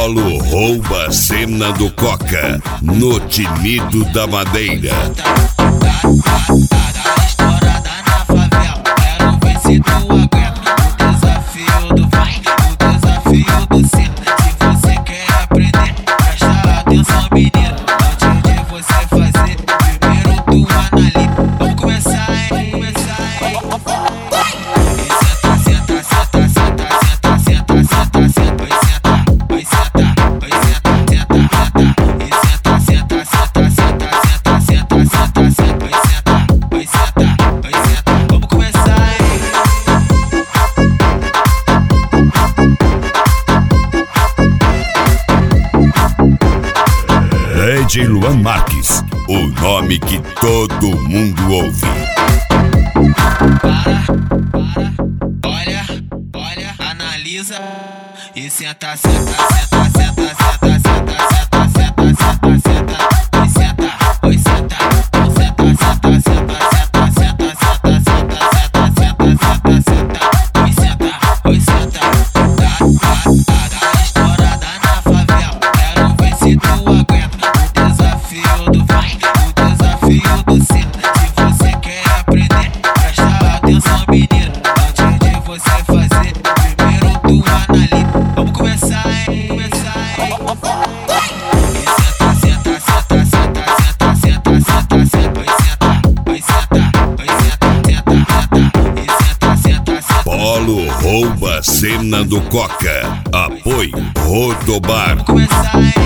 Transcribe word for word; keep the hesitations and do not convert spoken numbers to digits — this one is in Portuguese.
Polo rouba a cena do Coca no Tinido da Madeira. Estourada na favela, quero ver se tu aguenta o desafio do vai, o desafio do senta. Se você quer aprender, presta atenção, menino. Antes de você fazer, primeiro tu analisa. Vamos começar, hein? Vamos começar, hein? Senta, senta, senta, senta, senta, senta, senta, senta. Vai sentar, vai sentar, vai sentar, senta, senta. E senta, senta, senta, senta, senta, senta, senta, senta. Vai sentar, vai sentar, vai sentar. Vamos começar, hein? D J Luan Marques, o nome que todo mundo ouve. Para, para, olha, olha, analisa e senta, senta, senta, senta, senta, senta, senta, senta, senta, senta. Vai sentar, vai sentar, vai sentar, senta, senta, senta, senta, senta, senta, senta, senta, senta. Vai sentar, vai sentar. Tá, tá, tá, estourada na favela, quero ver se tu aguenta o desafio do vai, o desafio do senta. Se você quer aprender, presta atenção, menino. Antes de você fazer, primeiro tu analisa. Vamos começar, hein? Vamos começar, hein? E senta, senta, senta, senta, senta, senta, senta, senta. Vai sentar, vai sentar, vai sentar, senta, senta. E senta, senta, senta. Polo rouba a cena do Coca. Apoio Rodobar. Vamos começar, hein?